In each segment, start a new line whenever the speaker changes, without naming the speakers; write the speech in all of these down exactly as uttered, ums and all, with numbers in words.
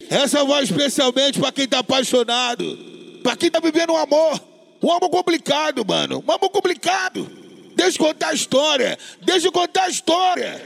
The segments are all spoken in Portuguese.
Essa vai especialmente pra quem tá apaixonado, pra quem tá vivendo um amor. Um amor complicado, mano. Um amor complicado. Deixa eu contar a história. Deixa eu contar a história.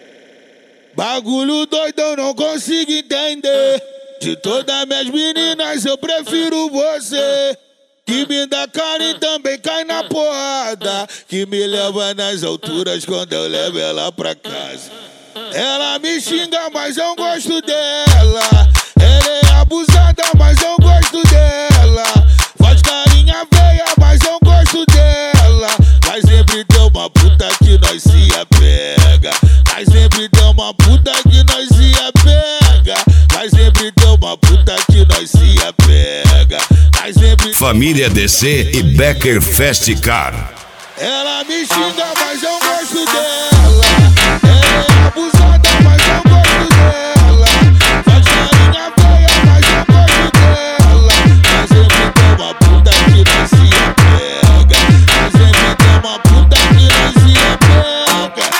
Bagulho doido, eu não consigo entender. De todas minhas meninas, eu prefiro você. Que me dá carinho e também cai na porrada. Que me leva nas alturas quando eu levo ela pra casa. Ela me xinga, mas eu gosto dela. Ela é abusada, mas eu gosto dela. Faz carinha veia, mas eu gosto dela. Mas sempre tem uma puta que nós se apega. Mas sempre tem uma puta que nós se apega. Mas sempre tem uma puta que nós se apega. Mas sempre...
Família D C e Becker Fast Car.
Ela me xinga, mas eu gosto dela. Ela é abusada, mas eu gosto dela. Faz carinha feia, mas eu gosto dela. Mas sempre tem uma puta que nós se apega. Mas sempre tem uma puta que nós se apega.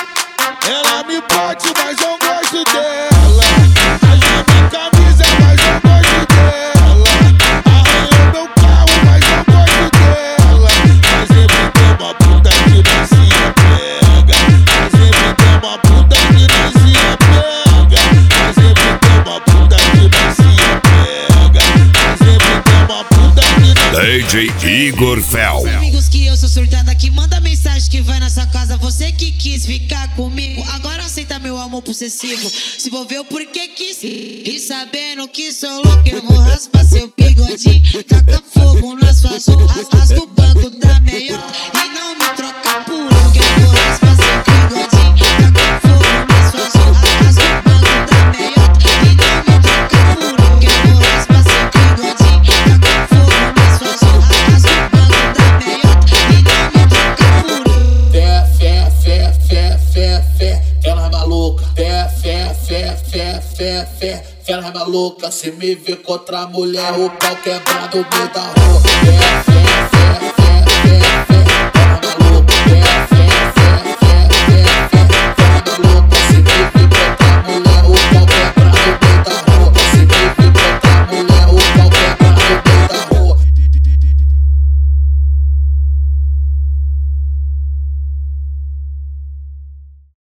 Ela me bate, mas eu gosto dela. Rasga minha camisa, mas eu gosto dela. Arranhou meu carro, mas eu gosto dela. Mas sempre tem uma puta que nós se apega. Mas sempre tem uma puta que nós se apega. Mas sempre tem uma puta que nós se apega. Mas sempre tem uma puta que nós...
D J Igor Fel.
Amigos que eu sou surtada, que manda mensagem que vai na sua casa. Você que quis ficar comigo, agora aceita meu amor possessivo. Se envolveu porque quis, e sabendo que sou louco, eu vou raspar seu bigodinho. Taca fogo na sua zona, rasga o banco da meiota e não me troca por um, que eu vou raspar seu bigodinho. Taca fogo na sua zona, rasga o banco da meiota e não me troca por um, que eu vou raspar seu bigodinho. Taca fogo na sua zona, rasga o banco da meiota e não me troca por um.
Fé, fé, fé, fé, fé, fé, ela é maluca. Fé, fé, fé, fé, fé, fé, ela é maluca. Se me ver contra a mulher, o pau quebra no meio da rua. Fé, fé.